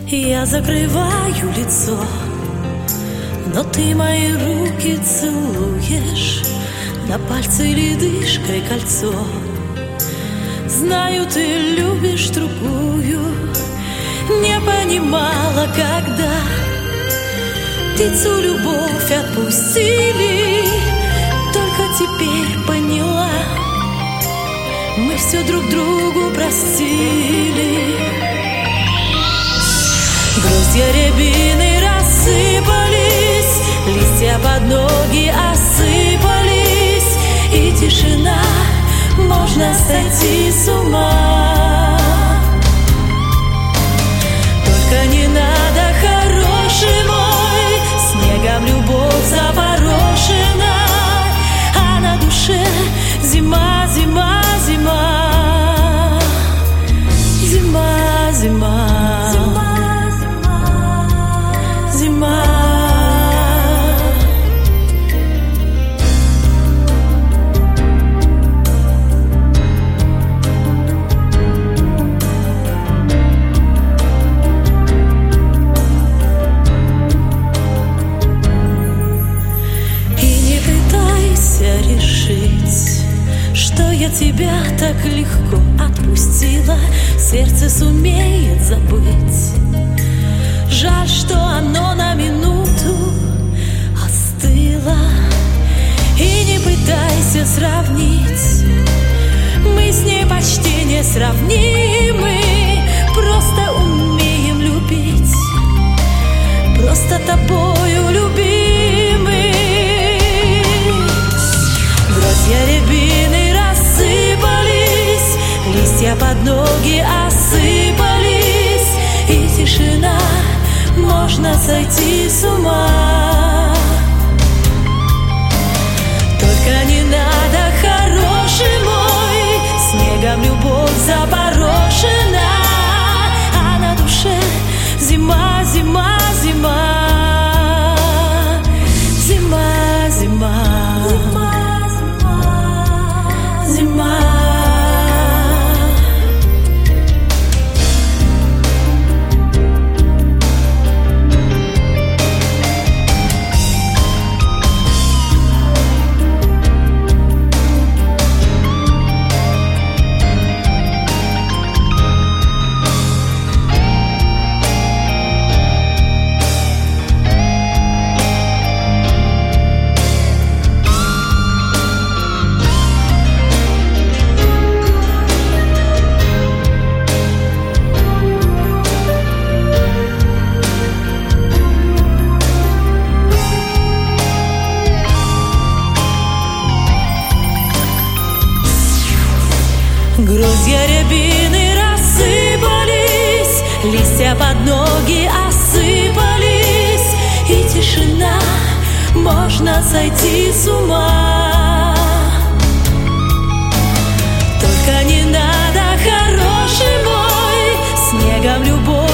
Я закрываю лицо, но ты мои руки целуешь, на пальце ледышкой кольцо. Знаю, ты любишь другую, не понимала, когда птицу любовь отпустили. Только теперь поняла, мы все друг другу простили. Груздья рябины рассыпались, листья под ноги осыпались, и тишина, можно сойти с ума. Только не надо, хороший мой, снегом любовь запорошена, а на душе зима, зима, зима, зима, зима, зима, зима. Что я тебя так легко отпустила, сердце сумеет забыть. Жаль, что оно на минуту остыло. И не пытайся сравнить, мы с ней почти несравнимы. Просто умеем любить, просто тобою любимы. Груздья рябины рассыпались, листья под ноги осыпались, и тишина, можно сойти с ума. Только не надо, хороший мой, снегом любовь запорошена, а на душе зима, зима, зима, зима, зима, зима, зима. Груздья рябины рассыпались, листья под ноги осыпались, и тишина, можно сойти с ума. Только не надо, хороший мой, снегом любовь